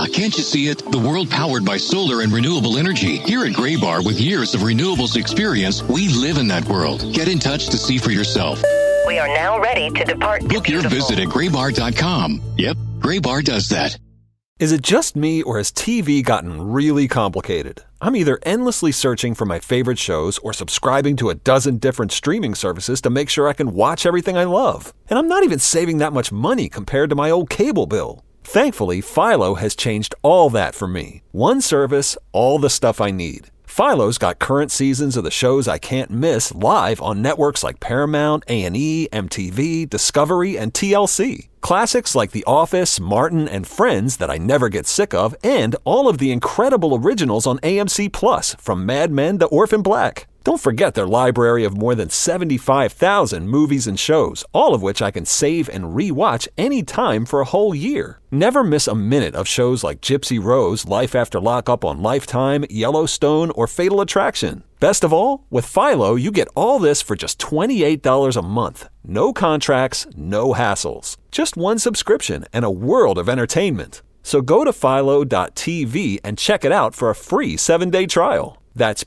can't you see it? The world powered by solar and renewable energy. Here at Graybar, with years of renewables experience, we live in that world. Get in touch to see for yourself. We are now ready to depart. Book your visit at graybar.com. Yep, Graybar does that. Is it just me, or has TV gotten really complicated? I'm either endlessly searching for my favorite shows or subscribing to a dozen different streaming services to make sure I can watch everything I love. And I'm not even saving that much money compared to my old cable bill. Thankfully, Philo has changed all that for me. One service, all the stuff I need. Philo's got current seasons of the shows I can't miss live on networks like Paramount, A&E, MTV, Discovery, and TLC. Classics like The Office, Martin, and Friends that I never get sick of, and all of the incredible originals on AMC Plus, from Mad Men to Orphan Black. Don't forget their library of more than 75,000 movies and shows, all of which I can save and re-watch anytime for a whole year. Never miss a minute of shows like Gypsy Rose, Life After Lockup on Lifetime, Yellowstone, or Fatal Attraction. Best of all, with Philo, you get all this for just $28 a month. No contracts, no hassles. Just one subscription and a world of entertainment. So go to philo.tv and check it out for a free 7-day trial. That's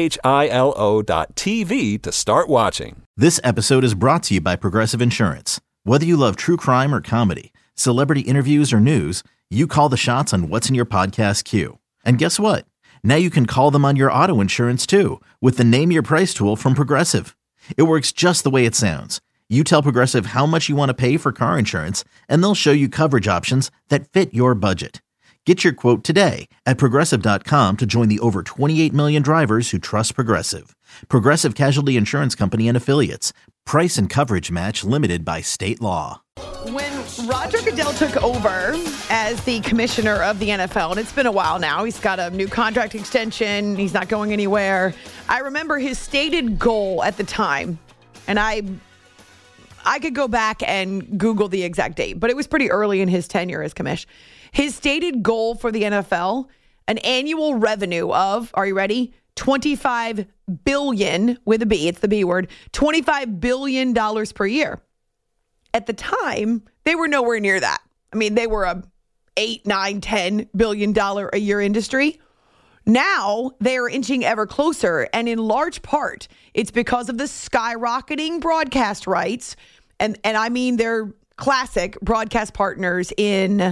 philo.tv to start watching. This episode is brought to you by Progressive Insurance. Whether you love true crime or comedy, celebrity interviews or news, you call the shots on what's in your podcast queue. And guess what? Now you can call them on your auto insurance too with the Name Your Price tool from Progressive. It works just the way it sounds. You tell Progressive how much you want to pay for car insurance, and they'll show you coverage options that fit your budget. Get your quote today at Progressive.com to join the over 28 million drivers who trust Progressive. Progressive Casualty Insurance Company and Affiliates. Price and coverage match limited by state law. When Roger Goodell took over as the commissioner of the NFL, and it's been a while now, he's got a new contract extension, he's not going anywhere. I remember his stated goal at the time, and I could go back and Google the exact date, but it was pretty early in his tenure as commish. His stated goal for the NFL, an annual revenue of, are you ready? $25 billion, with a B, it's the B word, $25 billion per year. At the time, they were nowhere near that. I mean, they were a $8, $9, $10 billion a year industry. Now they are inching ever closer, and in large part, it's because of the skyrocketing broadcast rights, and I mean their classic broadcast partners in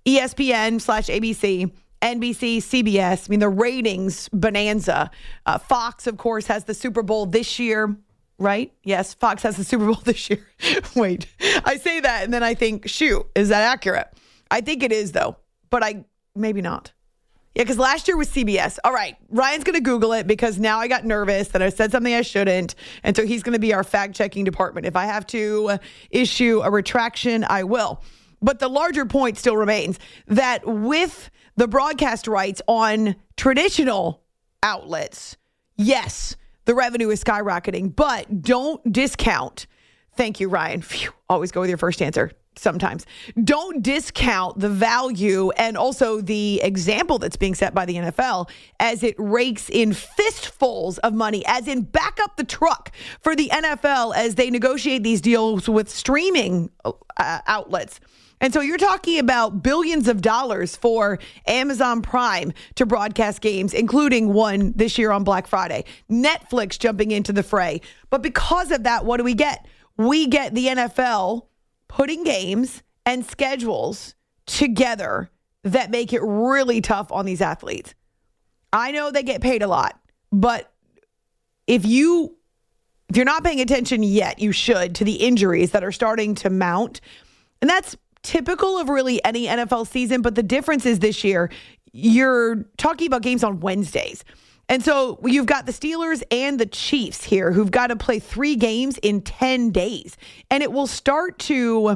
ESPN/ABC, NBC, CBS. I mean, the ratings bonanza. Fox, of course, has the Super Bowl this year, right? Yes, Fox has the Super Bowl this year. Wait, I say that and then I think, shoot, is that accurate? I think it is, though, but maybe not. Yeah, because last year was CBS. All right, Ryan's going to Google it because now I got nervous that I said something I shouldn't. And so he's going to be our fact-checking department. If I have to issue a retraction, I will. But the larger point still remains that with the broadcast rights on traditional outlets, yes, the revenue is skyrocketing, but don't discount. Thank you, Ryan. Phew, always go with your first answer. Sometimes. Don't discount the value and also the example that's being set by the NFL as it rakes in fistfuls of money, as in back up the truck for the NFL as they negotiate these deals with streaming outlets. And so you're talking about billions of dollars for Amazon Prime to broadcast games, including one this year on Black Friday. Netflix jumping into the fray. But because of that, what do we get? We get the NFL putting games and schedules together that make it really tough on these athletes. I know they get paid a lot, but if you're not paying attention yet, you should, to the injuries that are starting to mount. And that's typical of really any NFL season, but the difference is this year, you're talking about games on Wednesdays. And so you've got the Steelers and the Chiefs here who've got to play 3 games in 10 days. And it will start to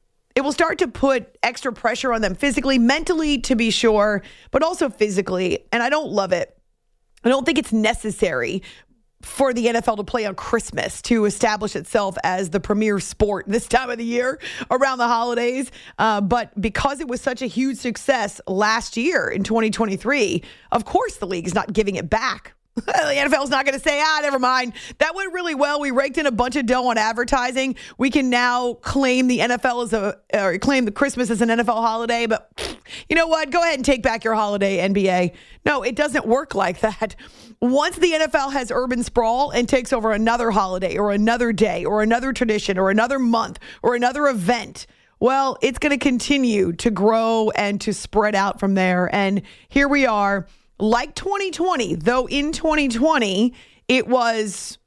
put extra pressure on them physically, mentally to be sure, but also physically. And I don't love it. I don't think it's necessary for the NFL to play on Christmas to establish itself as the premier sport this time of the year around the holidays. But because it was such a huge success last year in 2023, of course the league is not giving it back. The NFL is not going to say, never mind. That went really well. We raked in a bunch of dough on advertising. We can now claim the NFL claim the Christmas as an NFL holiday, but You know what? Go ahead and take back your holiday, NBA. No, it doesn't work like that. Once the NFL has urban sprawl and takes over another holiday or another day or another tradition or another month or another event, well, it's going to continue to grow and to spread out from there. And here we are, like 2020, though in 2020, it was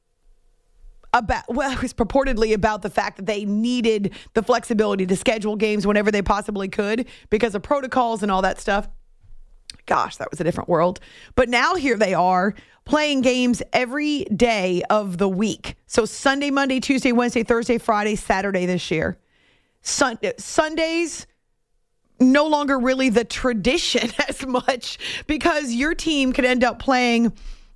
purportedly about the fact that they needed the flexibility to schedule games whenever they possibly could because of protocols and all that stuff. Gosh, that was a different world. But now here they are playing games every day of the week. So Sunday, Monday, Tuesday, Wednesday, Thursday, Friday, Saturday this year. Sundays, no longer really the tradition as much because your team could end up playing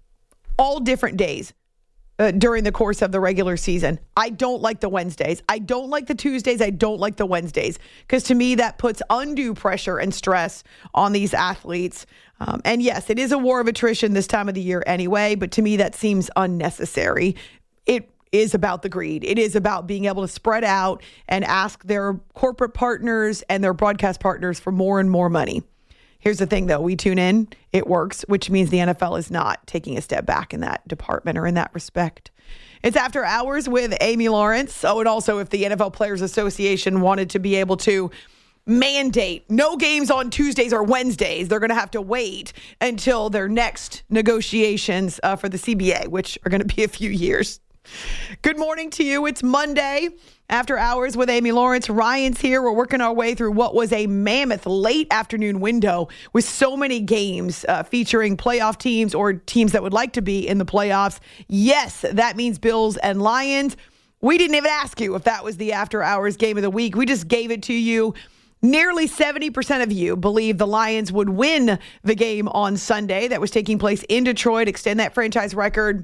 all different days during the course of the regular season. I don't like the Wednesdays. I don't like the Tuesdays. I don't like the Wednesdays because to me that puts undue pressure and stress on these athletes. And yes, it is a war of attrition this time of the year anyway, but to me that seems unnecessary. It is about the greed. It is about being able to spread out and ask their corporate partners and their broadcast partners for more and more money. Here's the thing, though. We tune in. It works, which means the NFL is not taking a step back in that department or in that respect. It's After Hours with Amy Lawrence. Oh, and also if the NFL Players Association wanted to be able to mandate no games on Tuesdays or Wednesdays, they're going to have to wait until their next negotiations for the CBA, which are going to be a few years. Good morning to you. It's Monday. After Hours with Amy Lawrence. Ryan's here. We're working our way through what was a mammoth late afternoon window with so many games featuring playoff teams or teams that would like to be in the playoffs. Yes, that means Bills and Lions. We didn't even ask you if that was the After Hours game of the week. We just gave it to you. Nearly 70% of you believe the Lions would win the game on Sunday that was taking place in Detroit, extend that franchise record.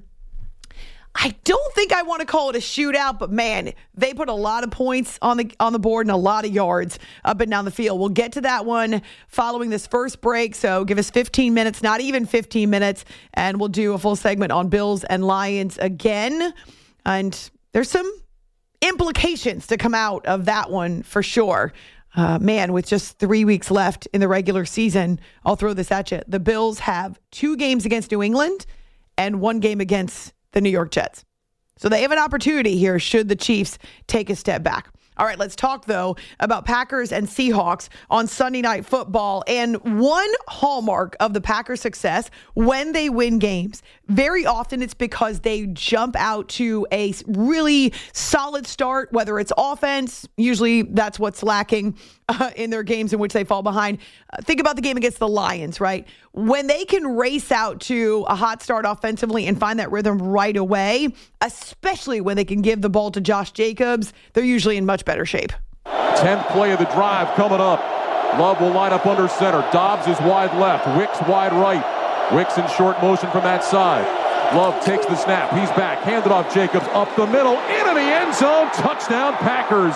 I don't think I want to call it a shootout, but man, they put a lot of points on the board and a lot of yards up and down the field. We'll get to that one following this first break, so give us 15 minutes, not even 15 minutes, and we'll do a full segment on Bills and Lions again. And there's some implications to come out of that one for sure. Man, with just 3 weeks left in the regular season, I'll throw this at you. The Bills have 2 games against New England and 1 game against the New York Jets. So they have an opportunity here should the Chiefs take a step back. All right, let's talk, though, about Packers and Seahawks on Sunday Night Football. And one hallmark of the Packers' success when they win games, very often it's because they jump out to a really solid start, whether it's offense. Usually that's what's lacking in their games in which they fall behind. Think about the game against the Lions, right? When they can race out to a hot start offensively and find that rhythm right away, especially when they can give the ball to Josh Jacobs, they're usually in much better shape. 10th play of the drive coming up. Love will line up under center. Dobbs is wide left. Wicks wide right. Wicks in short motion from that side. Love takes the snap. He's back. Handed off Jacobs up the middle. Into the end zone. Touchdown Packers.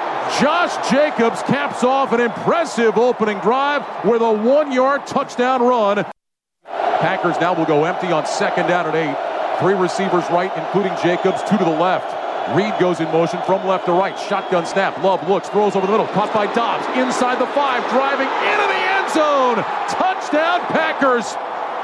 Josh Jacobs caps off an impressive opening drive with a 1-yard touchdown run. Packers now will go empty on 2nd down and 8. 3 receivers right, including Jacobs, 2 to the left. Reed goes in motion from left to right. Shotgun snap. Love looks, throws over the middle. Caught by Dobbs. Inside the 5, driving into the end zone. Touchdown Packers.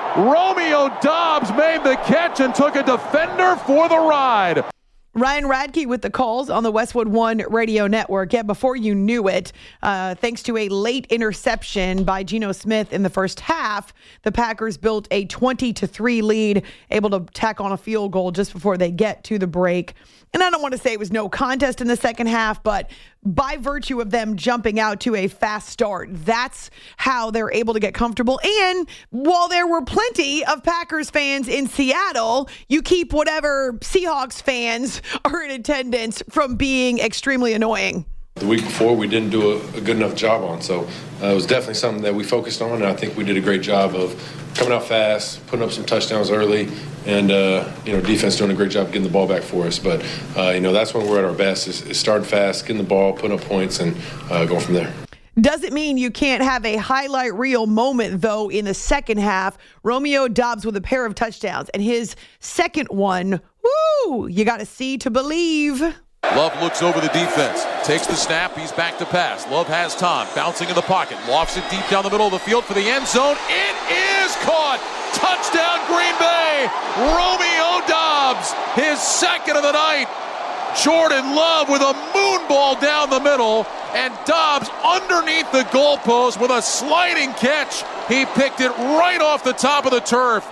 Romeo Dobbs made the catch and took a defender for the ride. Ryan Radke with the calls on the Westwood One Radio Network. Yeah, before you knew it, thanks to a late interception by Geno Smith in the first half, the Packers built a 20-3 lead, able to tack on a field goal just before they get to the break. And I don't want to say it was no contest in the second half, but by virtue of them jumping out to a fast start, that's how they're able to get comfortable. And while there were plenty of Packers fans in Seattle, you keep whatever Seahawks fans are in attendance from being extremely annoying. The week before, we didn't do a good enough job on, so it was definitely something that we focused on, and I think we did a great job of coming out fast, putting up some touchdowns early, and defense doing a great job getting the ball back for us. But that's when we're at our best: is starting fast, getting the ball, putting up points, and going from there. Doesn't mean you can't have a highlight reel moment, though, in the second half. Romeo Dobbs with a pair of touchdowns, and his second one, woo, you got to see to believe. Love looks over the defense, takes the snap, he's back to pass. Love has time, bouncing in the pocket, lofts it deep down the middle of the field for the end zone. It is caught! Touchdown Green Bay! Romeo Doubs, his second of the night. Jordan Love with a moon ball down the middle, and Doubs underneath the goalpost with a sliding catch. He picked it right off the top of the turf.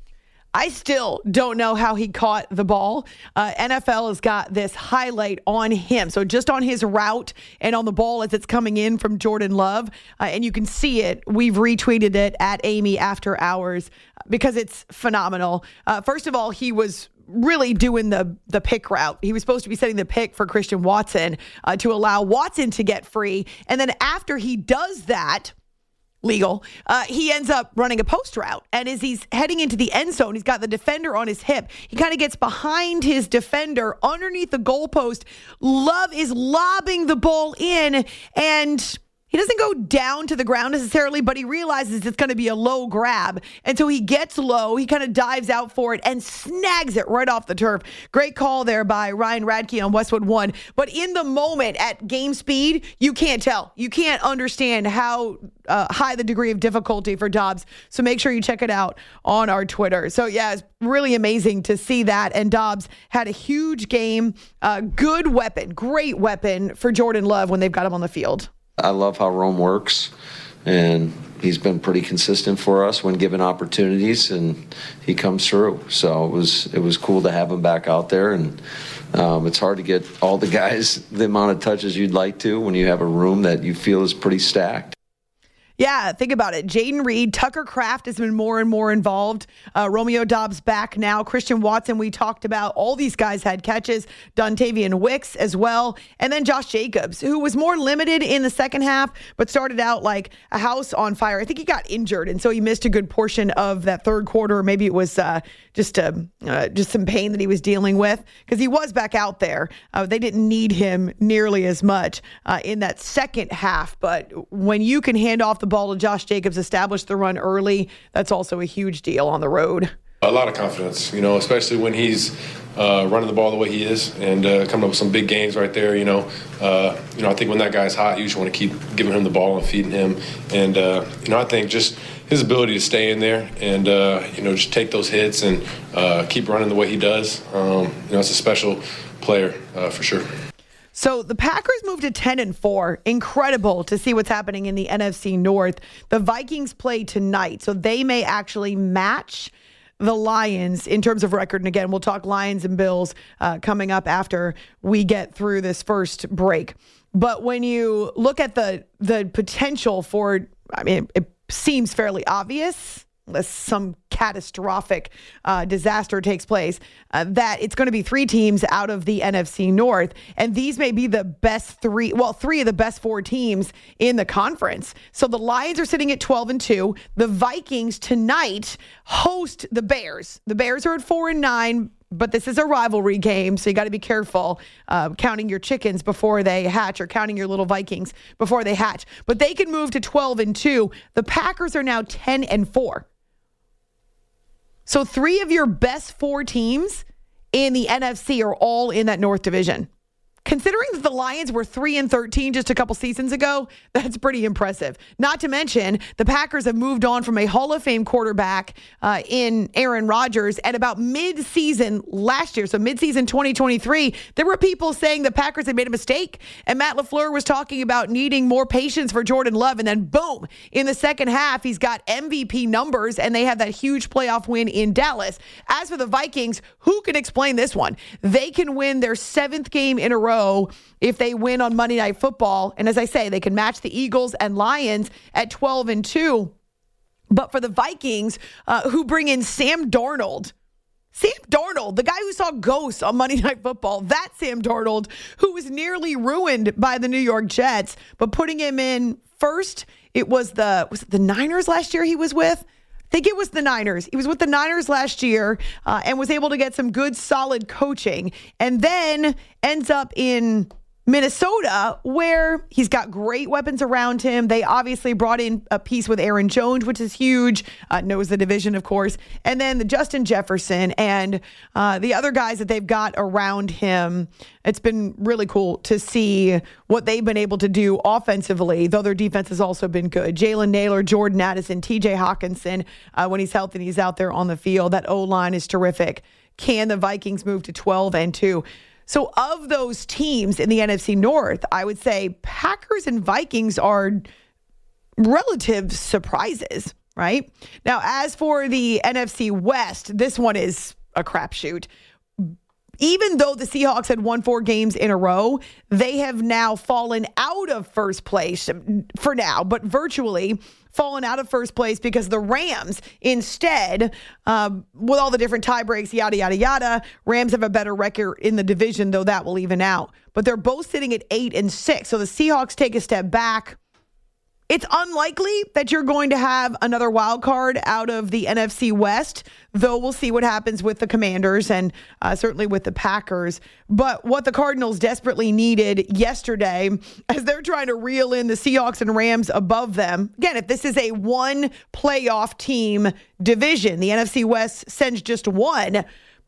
I still don't know how he caught the ball. NFL has got this highlight on him. So just on his route and on the ball as it's coming in from Jordan Love. And you can see it. We've retweeted it at Amy After Hours because it's phenomenal. First of all, he was really doing the pick route. He was supposed to be setting the pick for Christian Watson to allow Watson to get free. And then after he does that, legal, he ends up running a post route. And as he's heading into the end zone, he's got the defender on his hip. He kind of gets behind his defender underneath the goalpost. Love is lobbing the ball in, and he doesn't go down to the ground necessarily, but he realizes it's going to be a low grab. And so he gets low. He kind of dives out for it and snags it right off the turf. Great call there by Ryan Radke on Westwood One. But in the moment at game speed, you can't tell. You can't understand how high the degree of difficulty for Doubs. So make sure you check it out on our Twitter. So yeah, it's really amazing to see that. And Doubs had a huge game. Good weapon, great weapon for Jordan Love when they've got him on the field. I love how Rome works, and he's been pretty consistent for us when given opportunities, and he comes through. So it was cool to have him back out there, and it's hard to get all the guys the amount of touches you'd like to when you have a room that you feel is pretty stacked. Yeah, think about it. Jaden Reed, Tucker Kraft has been more and more involved. Romeo Doubs back now. Christian Watson, we talked about. All these guys had catches. Dontavian Wicks as well. And then Josh Jacobs, who was more limited in the second half, but started out like a house on fire. I think he got injured, and so he missed a good portion of that third quarter. Maybe it was just some pain that he was dealing with, because he was back out there. They didn't need him nearly as much in that second half. But when you can hand off the ball to Josh Jacobs, establish the run early, that's also a huge deal on the road. A lot of confidence, especially when he's running the ball the way he is and coming up with some big gains right there. I think when that guy's hot, you just want to keep giving him the ball and feeding him. And, I think just his ability to stay in there and, just take those hits and keep running the way he does, it's a special player for sure. So the Packers moved to 10-4. Incredible to see what's happening in the NFC North. The Vikings play tonight, so they may actually match the Lions in terms of record. And again, we'll talk Lions and Bills coming up after we get through this first break. But when you look at the potential for, it seems fairly obvious, unless some catastrophic disaster takes place, that it's going to be three teams out of the NFC North. And these may be the best three of the best four teams in the conference. So the Lions are sitting at 12-2. The Vikings tonight host the Bears. The Bears are at 4-9. But this is a rivalry game, so you got to be careful counting your chickens before they hatch, or counting your little Vikings before they hatch. But they can move to 12-2. The Packers are now 10-4. So three of your best four teams in the NFC are all in that North Division. Considering that the Lions were 3-13 just a couple seasons ago, that's pretty impressive. Not to mention, the Packers have moved on from a Hall of Fame quarterback in Aaron Rodgers at about mid-season last year. So mid-season 2023, there were people saying the Packers had made a mistake. And Matt LaFleur was talking about needing more patience for Jordan Love. And then boom, in the second half, he's got MVP numbers, and they have that huge playoff win in Dallas. As for the Vikings, who can explain this one? They can win their seventh game in a row if they win on Monday Night Football. And as I say, they can match the Eagles and Lions at 12-2. But for the Vikings, who bring in Sam Darnold, the guy who saw ghosts on Monday Night Football, that Sam Darnold, who was nearly ruined by the New York Jets, but putting him in first, was it the Niners last year he was with? I think it was the Niners. He was with the Niners last year and was able to get some good, solid coaching, and then ends up in Minnesota, where he's got great weapons around him. They obviously brought in a piece with Aaron Jones, which is huge, knows the division, of course. And then the Justin Jefferson and the other guys that they've got around him. It's been really cool to see what they've been able to do offensively, though their defense has also been good. Jalen Naylor, Jordan Addison, TJ Hawkinson, when he's healthy and he's out there on the field. That O-line is terrific. Can the Vikings move to 12-2? So of those teams in the NFC North, I would say Packers and Vikings are relative surprises, right? Now, as for the NFC West, this one is a crapshoot. Even though the Seahawks had won 4 games in a row, they have now fallen out of first place for now, but virtually fallen out of first place because the Rams instead, with all the different tie breaks, yada, yada, yada, Rams have a better record in the division, though that will even out. But they're both sitting at 8-6. So the Seahawks take a step back. It's unlikely that you're going to have another wild card out of the NFC West, though we'll see what happens with the Commanders and certainly with the Packers. But what the Cardinals desperately needed yesterday, as they're trying to reel in the Seahawks and Rams above them, again, if this is a one playoff team division, the NFC West sends just one.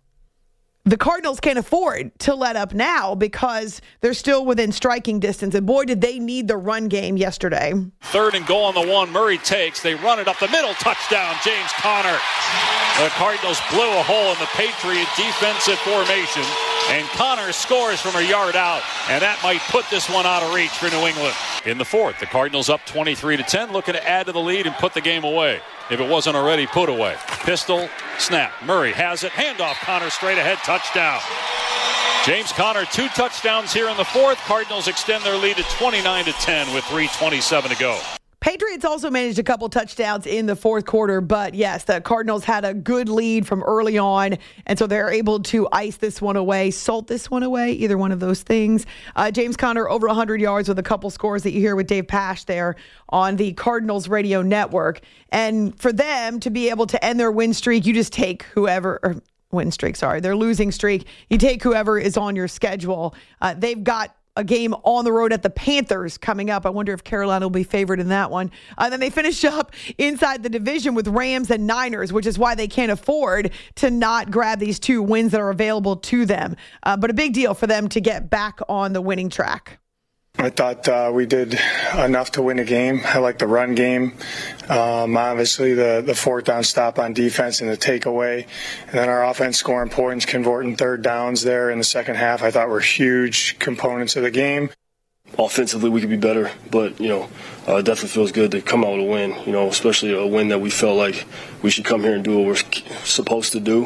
The Cardinals can't afford to let up now because they're still within striking distance. And boy, did they need the run game yesterday. 3rd and goal on the 1. Murray takes. They run it up the middle. Touchdown, James Conner. The Cardinals blew a hole in the Patriot defensive formation. And Conner scores from a yard out. And that might put this one out of reach for New England. In the 4th, the Cardinals up 23-10, looking to add to the lead and put the game away, if it wasn't already put away. Pistol, snap. Murray has it. Handoff. Conner straight ahead. Touchdown. James Conner, 2 touchdowns here in the 4th. Cardinals extend their lead to 29-10 with 3:27 to go. Patriots also managed a couple touchdowns in the 4th quarter, but yes, the Cardinals had a good lead from early on, and so they're able to ice this one away, salt this one away, either one of those things. James Conner over 100 yards with a couple scores that you hear with Dave Pasch there on the Cardinals radio network. And for them to be able to end their win streak, you just take whoever, their losing streak, you take whoever is on your schedule. They've got a game on the road at the Panthers coming up. I wonder if Carolina will be favored in that one. Then they finish up inside the division with Rams and Niners, which is why they can't afford to not grab these 2 wins that are available to them. But a big deal for them to get back on the winning track. I thought we did enough to win a game. I like the run game. Obviously, the 4th down stop on defense and the takeaway. And then our offense scoring points, converting 3rd downs there in the second half, I thought were huge components of the game. Offensively, we could be better, but, it definitely feels good to come out with a win, especially a win that we felt like we should come here and do what we're supposed to do.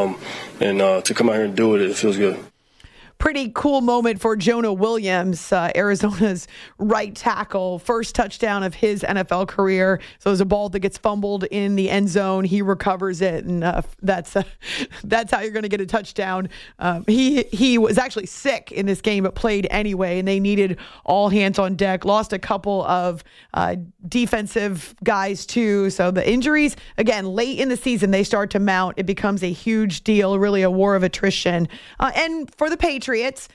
And to come out here and do it, it feels good. Pretty cool moment for Jonah Williams, Arizona's right tackle. First touchdown of his NFL career. So there's a ball that gets fumbled in the end zone. He recovers it, and that's how you're going to get a touchdown. He was actually sick in this game, but played anyway, and they needed all hands on deck. Lost a couple of defensive guys, too. So the injuries, again, late in the season, they start to mount. It becomes a huge deal, really a war of attrition. And for the Patriots,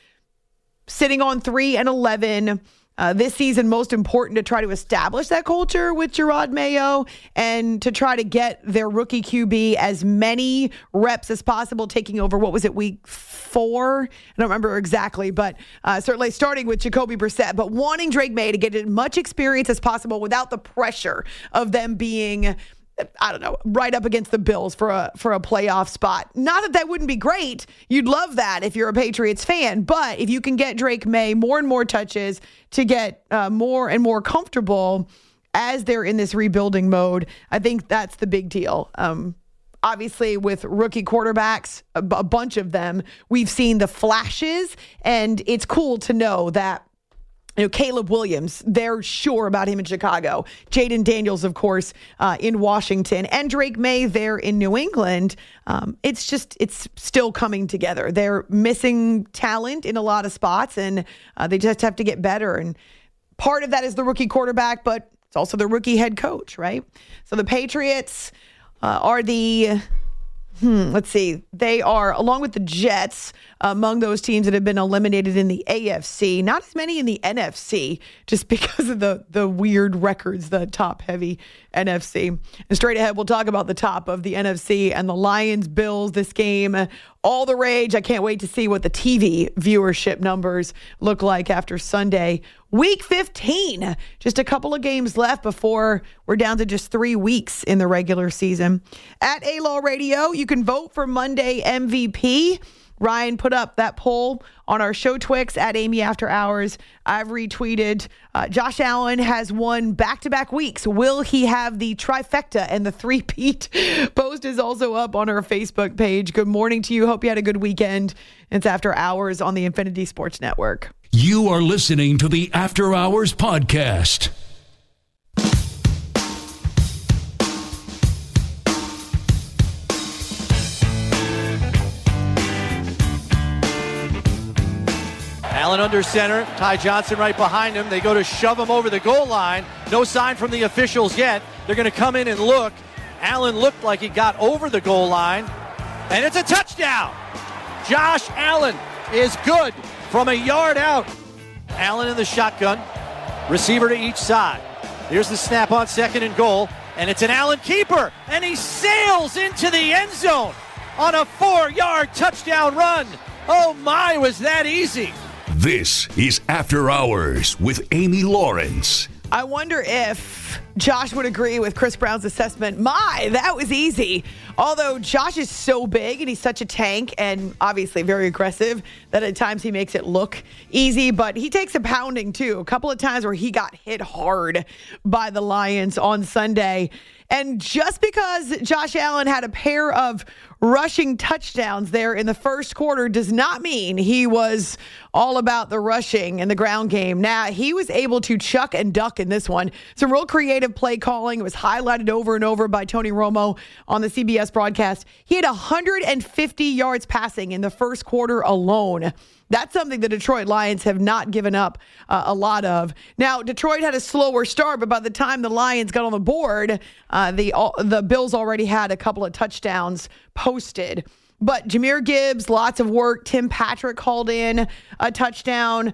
sitting on 3-11 this season, most important to try to establish that culture with Gerard Mayo and to try to get their rookie QB as many reps as possible, taking over, what was it, week 4? I don't remember exactly, but certainly starting with Jacoby Brissett, but wanting Drake May to get as much experience as possible without the pressure of them being, I don't know, right up against the Bills for a playoff spot. Not that wouldn't be great. You'd love that if you're a Patriots fan. But if you can get Drake May more and more touches to get more and more comfortable as they're in this rebuilding mode, I think that's the big deal. Obviously, with rookie quarterbacks, a bunch of them, we've seen the flashes, and it's cool to know that Caleb Williams, they're sure about him in Chicago. Jaden Daniels, of course, in Washington. And Drake May there in New England. It's still coming together. They're missing talent in a lot of spots, and they just have to get better. And part of that is the rookie quarterback, but it's also the rookie head coach, right? So the Patriots are the Let's see. They are, along with the Jets, among those teams that have been eliminated in the AFC. Not as many in the NFC, just because of the weird records, the top-heavy NFC. And straight ahead, we'll talk about the top of the NFC and the Lions-Bills, this game. All the rage. I can't wait to see what the TV viewership numbers look like after Sunday. Week 15. Just a couple of games left before we're down to just 3 weeks in the regular season. At A-Law Radio, you can vote for Monday MVP. Ryan put up that poll on our show Twix at Amy After Hours. I've retweeted. Josh Allen has won back-to-back weeks. Will he have the trifecta and the three-peat? Post is also up on our Facebook page. Good morning to you. Hope you had a good weekend. It's After Hours on the Infinity Sports Network. You are listening to the After Hours Podcast. Allen under center, Ty Johnson right behind him. They go to shove him over the goal line. No sign from the officials yet. They're going to come in and look. Allen looked like he got over the goal line, and it's a touchdown. Josh Allen is good from a yard out. Allen in the shotgun, receiver to each side. Here's the snap on second and goal, and it's an Allen keeper, and he sails into the end zone on a 4-yard touchdown run. Oh my, was that easy? This is After Hours with Amy Lawrence. I wonder if Josh would agree with Chris Brown's assessment. My, that was easy. Although Josh is so big and he's such a tank and obviously very aggressive that at times he makes it look easy, but he takes a pounding too. A couple of times where he got hit hard by the Lions on Sunday. And just because Josh Allen had a pair of rushing touchdowns there in the first quarter does not mean he was all about the rushing and the ground game. Now, he was able to chuck and duck in this one. Some real creative play calling. It was highlighted over and over by Tony Romo on the CBS broadcast. He had 150 yards passing in the first quarter alone. That's something the Detroit Lions have not given up a lot of. Now, Detroit had a slower start, but by the time the Lions got on the board, the Bills already had a couple of touchdowns posted. But Jahmyr Gibbs, lots of work. Tim Patrick called in a touchdown.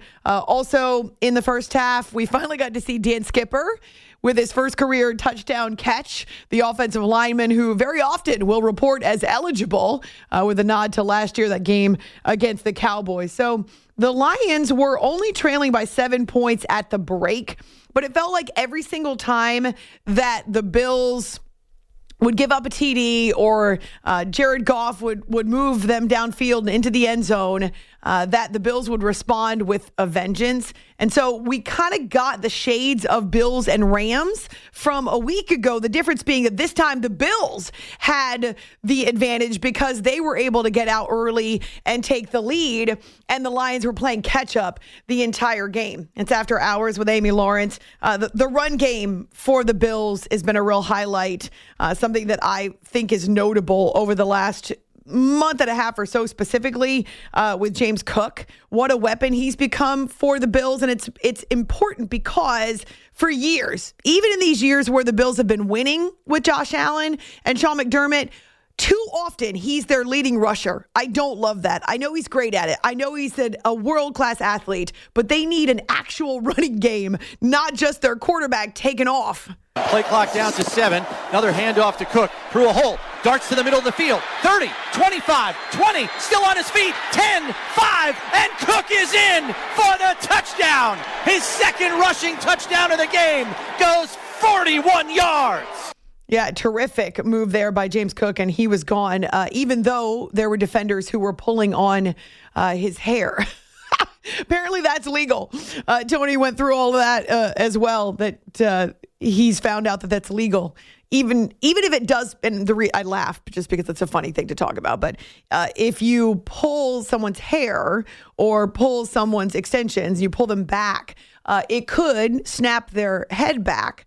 Also, in the first half, we finally got to see Dan Skipper with his first career touchdown catch, the offensive lineman who very often will report as eligible with a nod to last year, that game against the Cowboys. So the Lions were only trailing by 7 points at the break, but it felt like every single time that the Bills would give up a TD or Jared Goff would move them downfield and into the end zone, that the Bills would respond with a vengeance. And so we kind of got the shades of Bills and Rams from a week ago. The difference being that this time the Bills had the advantage because they were able to get out early and take the lead, and the Lions were playing catch up the entire game. It's After Hours with Amy Lawrence. The run game for the Bills has been a real highlight, something that I think is notable over the last month and a half or so, specifically with James Cook. What a weapon he's become for the Bills. And it's important because for years, even in these years where the Bills have been winning with Josh Allen and Sean McDermott, too often he's their leading rusher. I don't love that. I know he's great at it. I know he's a world-class athlete, but they need an actual running game, not just their quarterback taking off. Play clock down to 7. Another handoff to Cook. Through a hole. Darts to the middle of the field. 30, 25, 20. Still on his feet. 10, 5. And Cook is in for the touchdown. His second rushing touchdown of the game goes 41 yards. Yeah, terrific move there by James Cook, and he was gone, even though there were defenders who were pulling on his hair. Apparently that's legal. Tony went through all of that as well, that he's found out that that's legal. Even if it does, and I laugh just because it's a funny thing to talk about, but if you pull someone's hair or pull someone's extensions, you pull them back, it could snap their head back,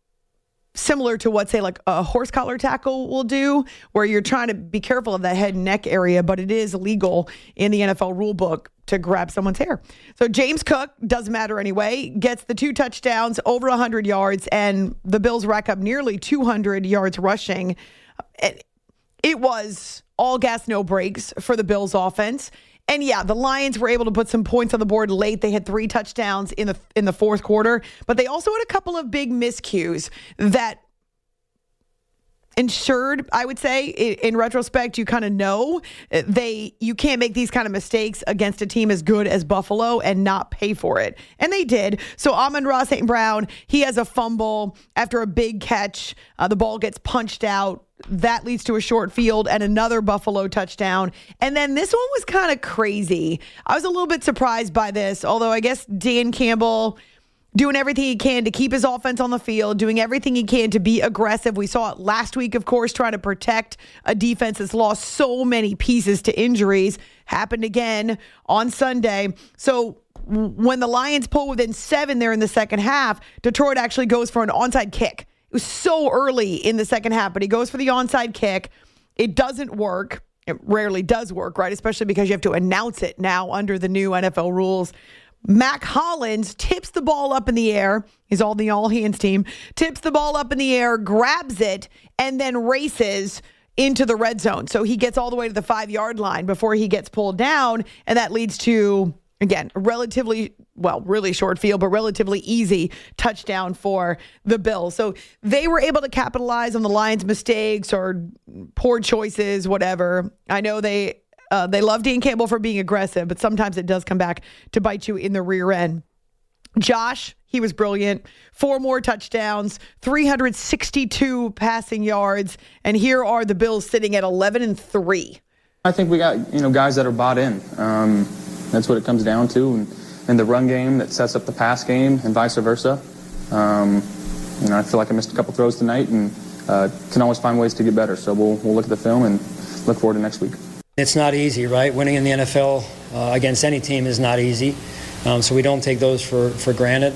similar to what, say, like a horse collar tackle will do, where you're trying to be careful of that head and neck area, but it is legal in the NFL rule book to grab someone's hair. So James Cook, doesn't matter anyway, gets the 2 touchdowns, over 100 yards, and the Bills rack up nearly 200 yards rushing. it was all gas, no brakes for the Bills offense. And yeah, the Lions were able to put some points on the board late. They had 3 touchdowns in the fourth quarter, but they also had a couple of big miscues that ensured, I would say, in retrospect, you kind of know you can't make these kind of mistakes against a team as good as Buffalo and not pay for it. And they did. So Amon-Ra St. Brown, he has a fumble after a big catch. The ball gets punched out. That leads to a short field and another Buffalo touchdown. And then this one was kind of crazy. I was a little bit surprised by this, although I guess Dan Campbell doing everything he can to keep his offense on the field, doing everything he can to be aggressive. We saw it last week, of course, trying to protect a defense that's lost so many pieces to injuries. Happened again on Sunday. So when the Lions pull within 7 there in the second half, Detroit actually goes for an onside kick. It was so early in the second half, but he goes for the onside kick. It doesn't work. It rarely does work, right? Especially because you have to announce it now under the new NFL rules. Mac Hollins tips the ball up in the air. He's all the all-hands team. Tips the ball up in the air, grabs it, and then races into the red zone. So he gets all the way to the 5-yard line before he gets pulled down, and that leads to, again, a really short field, but relatively easy touchdown for the Bills. So they were able to capitalize on the Lions' mistakes or poor choices, whatever. I know they love Dan Campbell for being aggressive, but sometimes it does come back to bite you in the rear end. Josh, he was brilliant. 4 more touchdowns, 362 passing yards, and here are the Bills sitting at 11-3. I think we got guys that are bought in. That's what it comes down to, and the run game that sets up the pass game, and vice versa. I feel like I missed a couple throws tonight, and can always find ways to get better. So we'll look at the film and look forward to next week. It's not easy, right? Winning in the NFL against any team is not easy. So we don't take those for granted.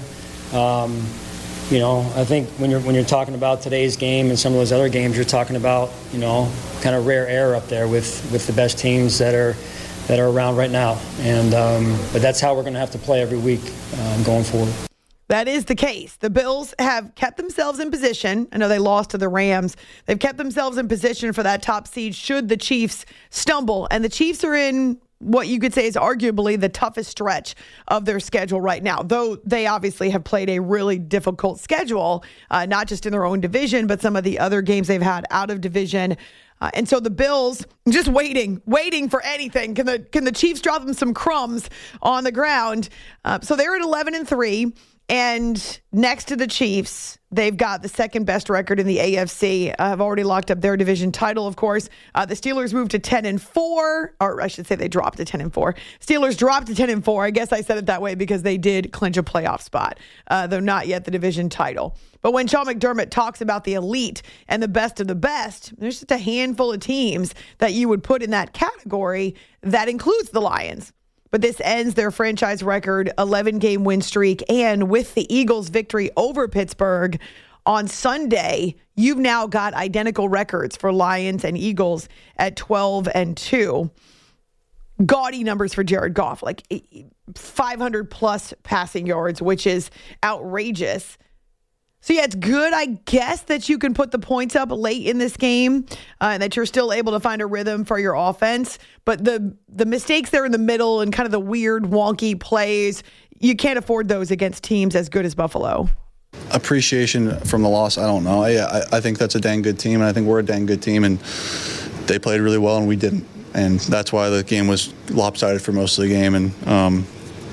I think when you're talking about today's game and some of those other games, you're talking about, kind of rare air up there with the best teams that are around right now. And but that's how we're going to have to play every week going forward. That is the case. The Bills have kept themselves in position. I know they lost to the Rams. They've kept themselves in position for that top seed should the Chiefs stumble. And the Chiefs are in what you could say is arguably the toughest stretch of their schedule right now, though they obviously have played a really difficult schedule, not just in their own division, but some of the other games they've had out of division. And so the Bills just waiting for anything. Can the Chiefs drop them some crumbs on the ground? So they're at 11-3. And next to the Chiefs, they've got the second best record in the AFC. Have already locked up their division title, of course. The Steelers moved to 10-4, or I should say they dropped to 10-4. Steelers dropped to 10-4. I guess I said it that way because they did clinch a playoff spot, though not yet the division title. But when Sean McDermott talks about the elite and the best of the best, there's just a handful of teams that you would put in that category. That includes the Lions. But this ends their franchise record 11-game win streak. And with the Eagles' victory over Pittsburgh on Sunday, you've now got identical records for Lions and Eagles at 12-2. Gaudy numbers for Jared Goff, like 500-plus passing yards, which is outrageous. So, yeah, it's good, I guess, that you can put the points up late in this game and that you're still able to find a rhythm for your offense. But the mistakes there in the middle and kind of the weird, wonky plays, you can't afford those against teams as good as Buffalo. Appreciation from the loss, I don't know. I think that's a dang good team, and I think we're a dang good team, and they played really well, and we didn't. And that's why the game was lopsided for most of the game. And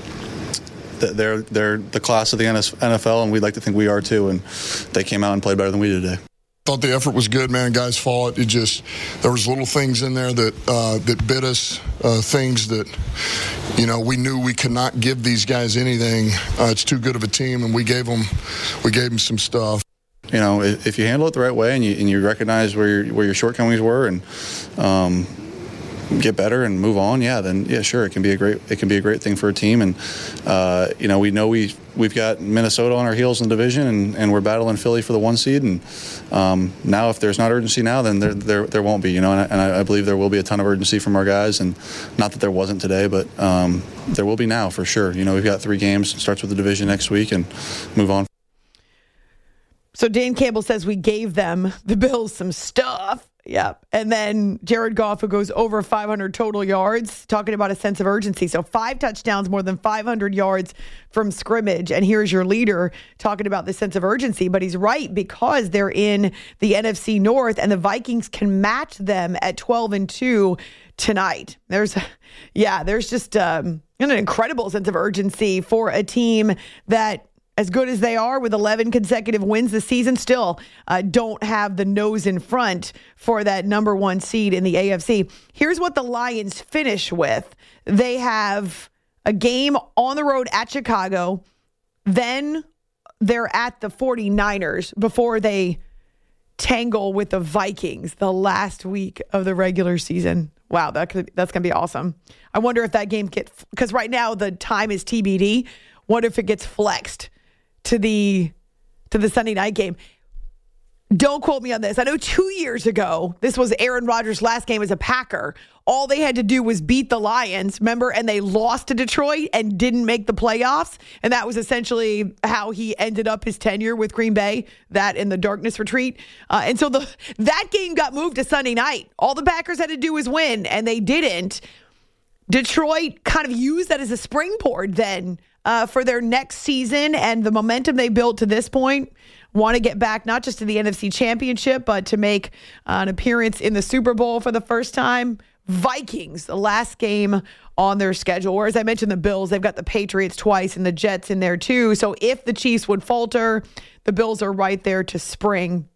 they're the class of the NFL, and we'd like to think we are too. And they came out and played better than we did today. Thought the effort was good, man. Guys fought. There was little things in there that bit us, things that, we knew we could not give these guys anything. It's too good of a team, and we gave them some stuff. If you handle it the right way and you recognize where your shortcomings were and get better and move on, then sure, it can be a great thing for a team. And we know we've got Minnesota on our heels in the division, and we're battling Philly for the 1 seed. And now, if there's not urgency now, then there won't be. And I believe there will be a ton of urgency from our guys, and not that there wasn't today, but there will be now for sure. We've got 3 games. It starts with the division next week, and move on. So Dan Campbell says we gave them, the Bills, some stuff. Yeah. And then Jared Goff, who goes over 500 total yards, talking about a sense of urgency. So 5 touchdowns, more than 500 yards from scrimmage. And here's your leader talking about the sense of urgency. But he's right, because they're in the NFC North and the Vikings can match them at 12-2 tonight. There's just an incredible sense of urgency for a team that, as good as they are with 11 consecutive wins this season, still don't have the nose in front for that number 1 seed in the AFC. Here's what the Lions finish with. They have a game on the road at Chicago. Then they're at the 49ers before they tangle with the Vikings the last week of the regular season. Wow, that's going to be awesome. I wonder if that game gets, because right now the time is TBD. Wonder if it gets flexed to the Sunday night game. Don't quote me on this. I know 2 years ago, this was Aaron Rodgers' last game as a Packer. All they had to do was beat the Lions, remember? And they lost to Detroit and didn't make the playoffs. And that was essentially how he ended up his tenure with Green Bay, that in the darkness retreat. And so that game got moved to Sunday night. All the Packers had to do was win, and they didn't. Detroit kind of used that as a springboard then for their next season, and the momentum they built to this point. Want to get back not just to the NFC Championship, but to make an appearance in the Super Bowl for the first time. Vikings, the last game on their schedule. Or as I mentioned, the Bills, they've got the Patriots twice and the Jets in there too. So if the Chiefs would falter, the Bills are right there to spring.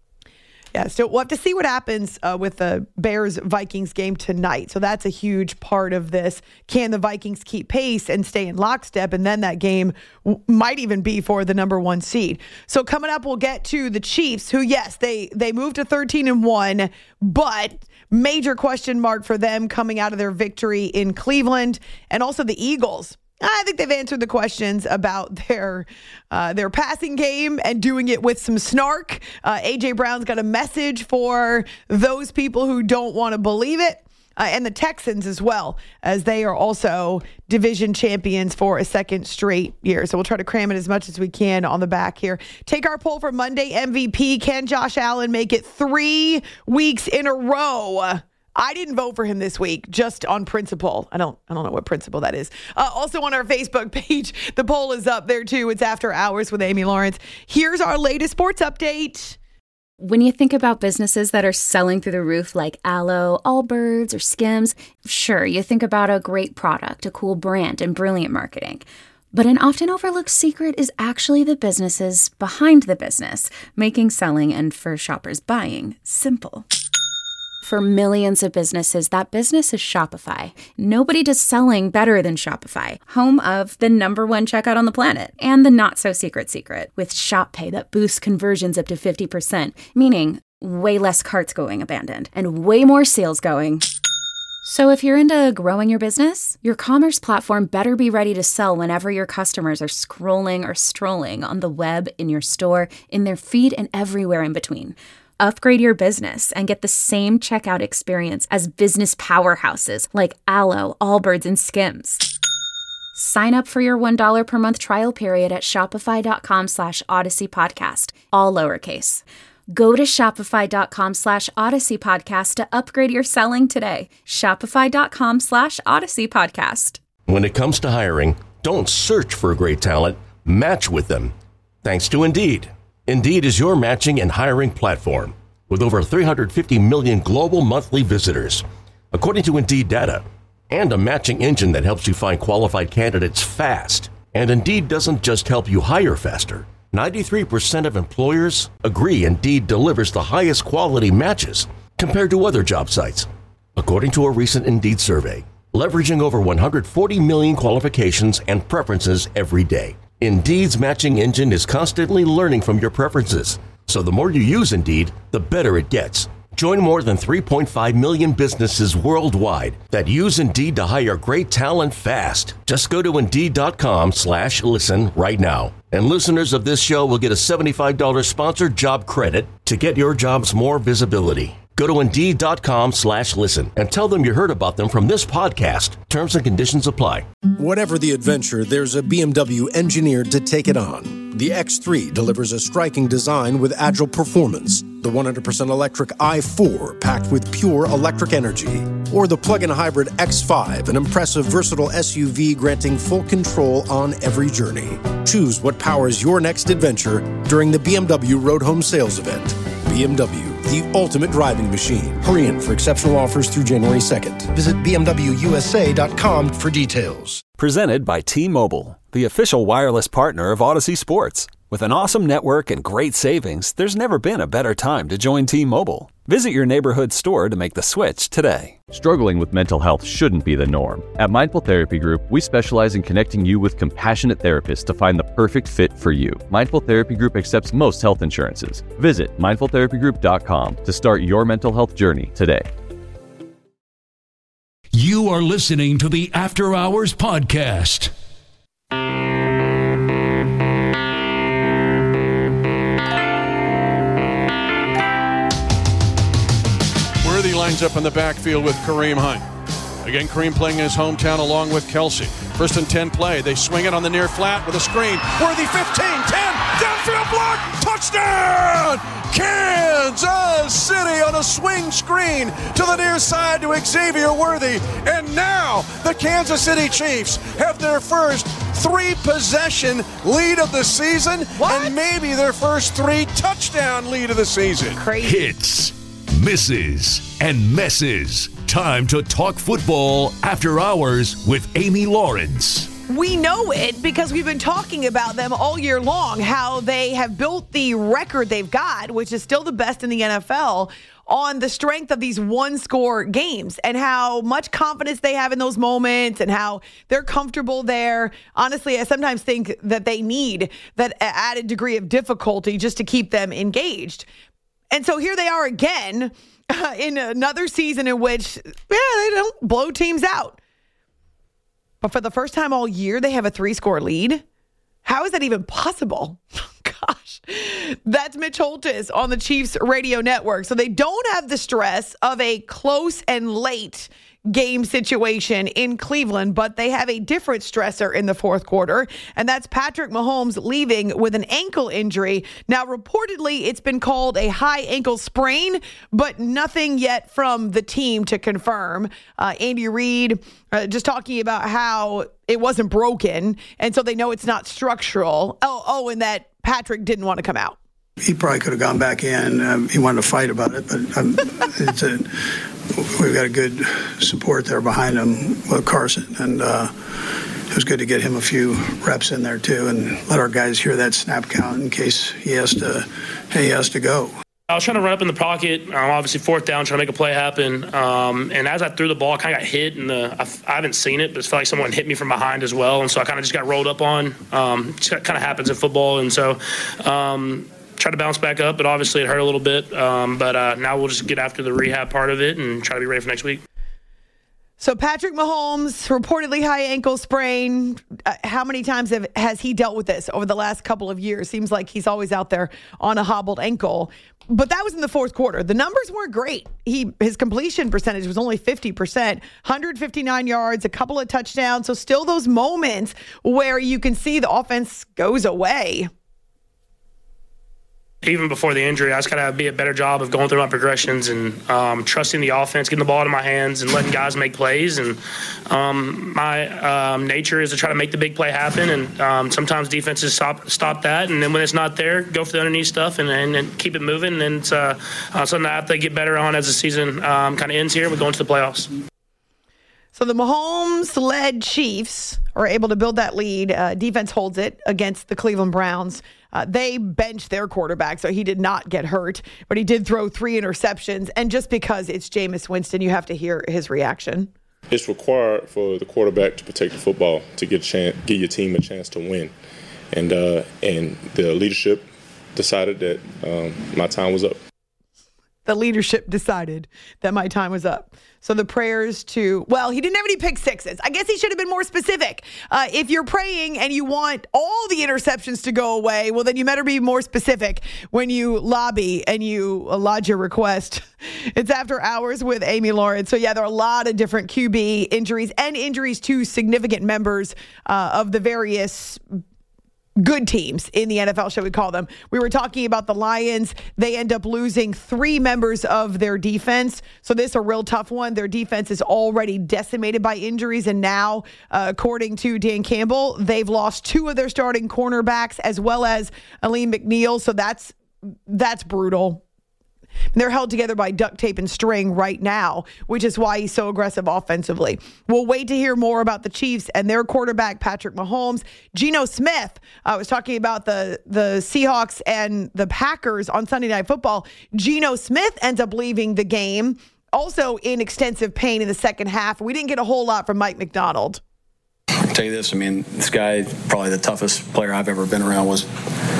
Yeah, so we'll have to see what happens with the Bears-Vikings game tonight. So that's a huge part of this. Can the Vikings keep pace and stay in lockstep? And then that game might even be for the number 1 seed. So coming up, we'll get to the Chiefs, who, yes, they moved to 13-1, but major question mark for them coming out of their victory in Cleveland. And also the Eagles. I think they've answered the questions about their passing game and doing it with some snark. A.J. Brown's got a message for those people who don't want to believe it. And the Texans as well, as they are also division champions for a second straight year. So we'll try to cram it as much as we can on the back here. Take our poll for Monday MVP. Can Josh Allen make it 3 weeks in a row? I didn't vote for him this week, just on principle. I don't know what principle that is. Also on our Facebook page, the poll is up there too. It's After Hours with Amy Lawrence. Here's our latest sports update. When you think about businesses that are selling through the roof like Aloe, Allbirds, or Skims, sure, you think about a great product, a cool brand, and brilliant marketing. But an often overlooked secret is actually the businesses behind the business, making selling and for shoppers buying simple. For millions of businesses, that business is Shopify. Nobody does selling better than Shopify, home of the number 1 checkout on the planet and the not-so-secret secret with Shop Pay that boosts conversions up to 50%, meaning way less carts going abandoned and way more sales going. So if you're into growing your business, your commerce platform better be ready to sell whenever your customers are scrolling or strolling on the web, in your store, in their feed, and everywhere in between. Upgrade your business and get the same checkout experience as business powerhouses like Aloe, Allbirds, and Skims. Sign up for your $1 per month trial period at shopify.com/Odyssey Podcast, all lowercase. Go to shopify.com/Odyssey Podcast to upgrade your selling today. Shopify.com/Odyssey Podcast. When it comes to hiring, don't search for great talent, match with them. Thanks to Indeed. Indeed is your matching and hiring platform with over 350 million global monthly visitors, according to Indeed data, and a matching engine that helps you find qualified candidates fast. And Indeed doesn't just help you hire faster. 93% of employers agree Indeed delivers the highest quality matches compared to other job sites, according to a recent Indeed survey, leveraging over 140 million qualifications and preferences every day. Indeed's matching engine is constantly learning from your preferences, so the more you use Indeed, the better it gets. Join more than 3.5 million businesses worldwide that use Indeed to hire great talent fast. Just go to Indeed.com/listen right now. And listeners of this show will get a $75 sponsored job credit to get your jobs more visibility. Go to Indeed.com/listen and tell them you heard about them from this podcast. Terms and conditions apply. Whatever the adventure, there's a BMW engineered to take it on. The X3 delivers a striking design with agile performance. The 100% electric i4 packed with pure electric energy. Or the plug-in hybrid X5, an impressive versatile SUV granting full control on every journey. Choose what powers your next adventure during the BMW Road Home Sales Event. BMW, the ultimate driving machine. Hurry in for exceptional offers through January 2nd. Visit BMWUSA.com for details. Presented by T-Mobile, the official wireless partner of Odyssey Sports. With an awesome network and great savings, there's never been a better time to join T-Mobile. Visit your neighborhood store to make the switch today. Struggling with mental health shouldn't be the norm. At Mindful Therapy Group, we specialize in connecting you with compassionate therapists to find the perfect fit for you. Mindful Therapy Group accepts most health insurances. Visit mindfultherapygroup.com to start your mental health journey today. You are listening to the After Hours Podcast. Worthy lines up in the backfield with Kareem Hunt. Again, Kareem playing in his hometown along with Kelsey. First and 10 play. They swing it on the near flat with a screen. Worthy 15, 10, downfield block, touchdown! Kansas City on a swing screen to the near side to Xavier Worthy. And now the Kansas City Chiefs have their first 3-possession lead of the season. What? And maybe their first 3-touchdown lead of the season. Crazy. Hits, misses, and messes. Time to talk football after hours with Amy Lawrence. We know it because we've been talking about them all year long, how they have built the record they've got, which is still the best in the NFL, on the strength of these one-score games and how much confidence they have in those moments and how they're comfortable there. Honestly, I sometimes think that they need that added degree of difficulty just to keep them engaged. And so here they are again in another season in which, they don't blow teams out. But for the first time all year, they have a 3-score lead. How is that even possible? Gosh, that's Mitch Holthus on the Chiefs radio network. So they don't have the stress of a close and late game situation in Cleveland, but they have a different stressor in the fourth quarter, and that's Patrick Mahomes leaving with an ankle injury. Now, reportedly, it's been called a high ankle sprain, but nothing yet from the team to confirm. Andy Reid just talking about how it wasn't broken, and so they know it's not structural. And that Patrick didn't want to come out. He probably could have gone back in. He wanted to fight about it, but we've got a good support there behind him with Carson, and it was good to get him a few reps in there too, and let our guys hear that snap count in case he has to go. I was trying to run up in the pocket, obviously fourth down, trying to make a play happen. And as I threw the ball, I kind of got hit, and I haven't seen it, but it felt like someone hit me from behind as well. And so I kind of just got rolled up on. It kind of happens in football. And so tried to bounce back up, but obviously it hurt a little bit. But now we'll just get after the rehab part of it and try to be ready for next week. So Patrick Mahomes, reportedly high ankle sprain. How many times has he dealt with this over the last couple of years? Seems like he's always out there on a hobbled ankle. But that was in the fourth quarter. The numbers weren't great. His completion percentage was only 50%, 159 yards, a couple of touchdowns. So still those moments where you can see the offense goes away. Even before the injury, I was kind of be a better job of going through my progressions and trusting the offense, getting the ball in my hands and letting guys make plays. And my nature is to try to make the big play happen. And sometimes defenses stop that. And then when it's not there, go for the underneath stuff and keep it moving. And then it's something that I have to get better on as the season kind of ends here. We're going to the playoffs. So the Mahomes-led Chiefs are able to build that lead. Defense holds it against the Cleveland Browns. They benched their quarterback, so he did not get hurt, but he did throw 3 interceptions. And just because it's Jameis Winston, you have to hear his reaction. It's required for the quarterback to protect the football, to give your team a chance to win. And the leadership decided that my time was up. the leadership decided that my time was up. So the prayers to, well, he didn't have any pick sixes. I guess he should have been more specific. If you're praying and you want all the interceptions to go away, well, then you better be more specific when you lobby and you lodge your request. It's After Hours with Amy Lawrence. So, yeah, there are a lot of different QB injuries and injuries to significant members of the various good teams in the NFL, shall we call them. We were talking about the Lions. They end up losing 3 members of their defense. So this is a real tough one. Their defense is already decimated by injuries. And now, according to Dan Campbell, they've lost 2 of their starting cornerbacks as well as Aleem McNeil. So that's brutal. They're held together by duct tape and string right now, which is why he's so aggressive offensively. We'll wait to hear more about the Chiefs and their quarterback, Patrick Mahomes. Geno Smith, I was talking about the Seahawks and the Packers on Sunday Night Football. Geno Smith ends up leaving the game, also in extensive pain in the second half. We didn't get a whole lot from Mike McDonald. I'll tell you this, I mean, this guy, probably the toughest player I've ever been around, was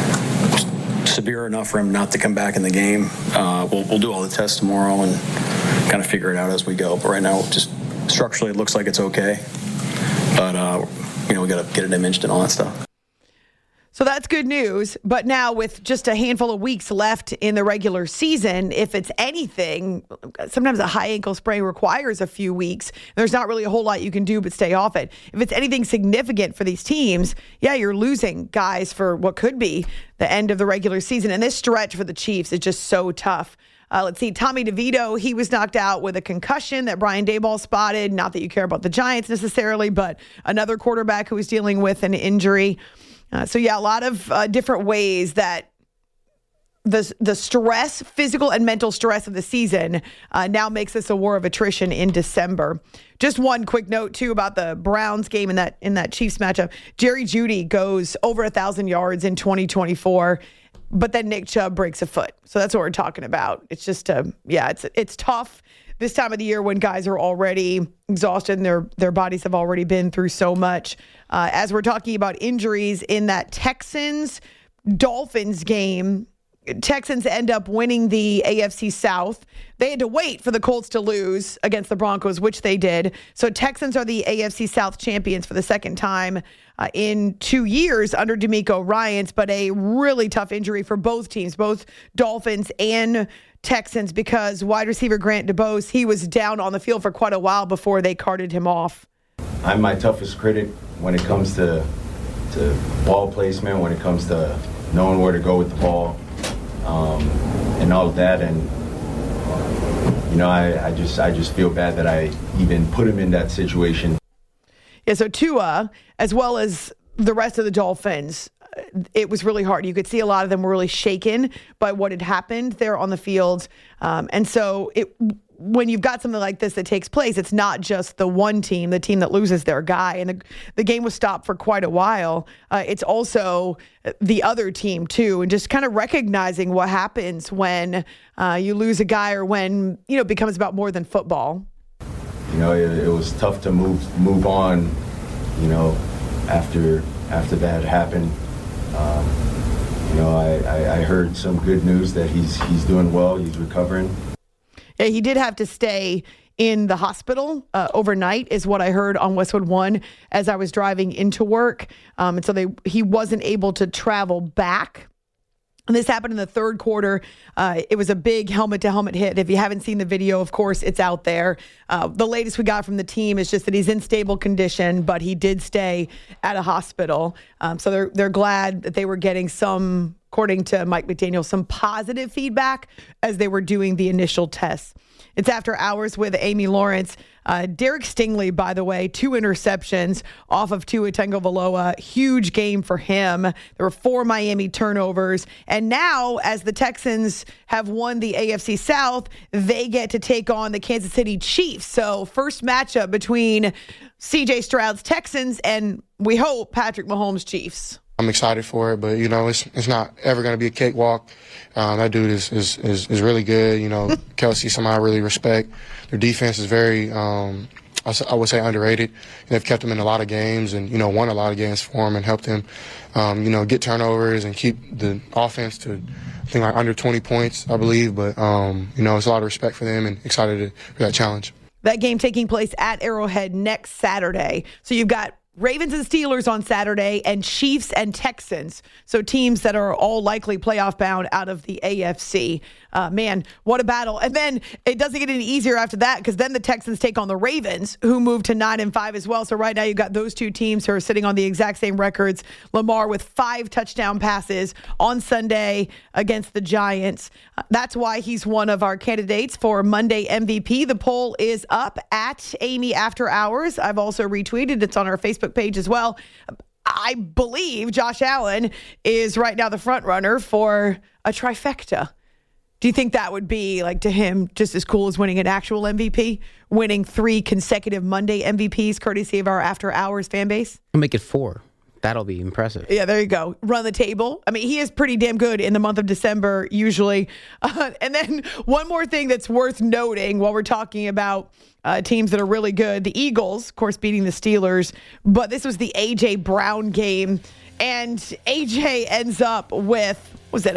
severe enough for him not to come back in the game. We'll do all the tests tomorrow and kind of figure it out as we go. But right now, just structurally, it looks like it's okay. But, we got to get it imaged and all that stuff. So that's good news. But now with just a handful of weeks left in the regular season, if it's anything, sometimes a high ankle sprain requires a few weeks. There's not really a whole lot you can do but stay off it. If it's anything significant for these teams, yeah, you're losing guys for what could be the end of the regular season. And this stretch for the Chiefs is just so tough. Let's see, Tommy DeVito, he was knocked out with a concussion that Brian Daboll spotted. Not that you care about the Giants necessarily, but another quarterback who was dealing with an injury. So, yeah, a lot of different ways that the stress, physical and mental stress of the season now makes this a war of attrition in December. Just one quick note, too, about the Browns game in that Chiefs matchup. Jerry Jeudy goes over 1,000 yards in 2024, but then Nick Chubb breaks a foot. So that's what we're talking about. It's just, it's tough this time of the year when guys are already exhausted and their bodies have already been through so much. As we're talking about injuries in that Texans-Dolphins game, Texans end up winning the AFC South. They had to wait for the Colts to lose against the Broncos, which they did. So Texans are the AFC South champions for the second time in 2 years under DeMeco Ryans, but a really tough injury for both teams, both Dolphins and Texans, because wide receiver Grant DuBose, he was down on the field for quite a while before they carted him off. I'm my toughest critic when it comes to ball placement, when it comes to knowing where to go with the ball, and all of that. And I just feel bad that I even put him in that situation. Yeah, so Tua, as well as the rest of the Dolphins, it was really hard. You could see a lot of them were really shaken by what had happened there on the field. And so when you've got something like this that takes place, it's not just the one team, the team that loses their guy. And the game was stopped for quite a while. It's also the other team, too, and just kind of recognizing what happens when you lose a guy or when, it becomes about more than football. It was tough to move on, after that happened. I heard some good news that he's doing well. He's recovering. Yeah, he did have to stay in the hospital overnight, is what I heard on Westwood One as I was driving into work. And so he wasn't able to travel back. And this happened in the third quarter. It was a big helmet-to-helmet hit. If you haven't seen the video, of course, it's out there. The latest we got from the team is just that he's in stable condition, but he did stay at a hospital. So they're glad that they were getting some, according to Mike McDaniel, some positive feedback as they were doing the initial tests. It's After Hours with Amy Lawrence. Derek Stingley, by the way, 2 interceptions off of Tua Tagovailoa. Huge game for him. There were 4 Miami turnovers. And now, as the Texans have won the AFC South, they get to take on the Kansas City Chiefs. So first matchup between C.J. Stroud's Texans and, we hope, Patrick Mahomes' Chiefs. I'm excited for it, but it's not ever going to be a cakewalk. That dude is really good. Kelsey, somebody I really respect. Their defense is very I would say underrated. And they've kept him in a lot of games and, won a lot of games for him and helped him, get turnovers and keep the offense to, I think, like under 20 points, I believe. But, it's a lot of respect for them and excited for that challenge. That game taking place at Arrowhead next Saturday. So you've got Ravens and Steelers on Saturday and Chiefs and Texans. So teams that are all likely playoff bound out of the AFC. Man, what a battle. And then it doesn't get any easier after that because then the Texans take on the Ravens, who moved to 9-5 as well. So right now you've got those two teams who are sitting on the exact same records. Lamar with 5 touchdown passes on Sunday against the Giants. That's why he's one of our candidates for Monday MVP. The poll is up at Amy After Hours. I've also retweeted. It's on our Facebook page as well. I believe Josh Allen is right now the front runner for a trifecta. Do you think that would be, like, to him, just as cool as winning an actual MVP? Winning 3 consecutive Monday MVPs, courtesy of our After Hours fan base? I'll make it 4. That'll be impressive. Yeah, there you go. Run the table. I mean, he is pretty damn good in the month of December, usually. And then one more thing that's worth noting while we're talking about teams that are really good. The Eagles, of course, beating the Steelers. But this was the A.J. Brown game. And A.J. ends up with,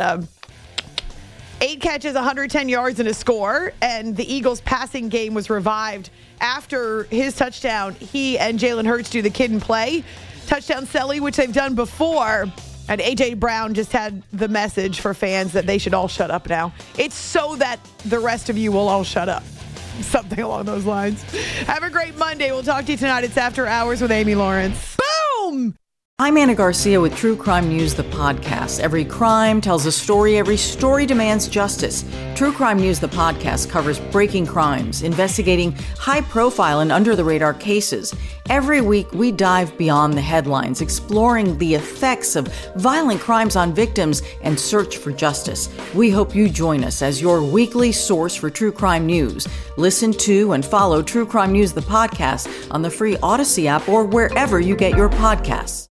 8 catches, 110 yards, and a score. And the Eagles' passing game was revived after his touchdown. He and Jalen Hurts do the kid and play touchdown celly, which they've done before. And A.J. Brown just had the message for fans that they should all shut up now. It's so that the rest of you will all shut up. Something along those lines. Have a great Monday. We'll talk to you tonight. It's After Hours with Amy Lawrence. Boom! I'm Anna Garcia with True Crime News, the podcast. Every crime tells a story. Every story demands justice. True Crime News, the podcast, covers breaking crimes, investigating high-profile and under-the-radar cases. Every week, we dive beyond the headlines, exploring the effects of violent crimes on victims and search for justice. We hope you join us as your weekly source for true crime news. Listen to and follow True Crime News, the podcast, on the free Odyssey app or wherever you get your podcasts.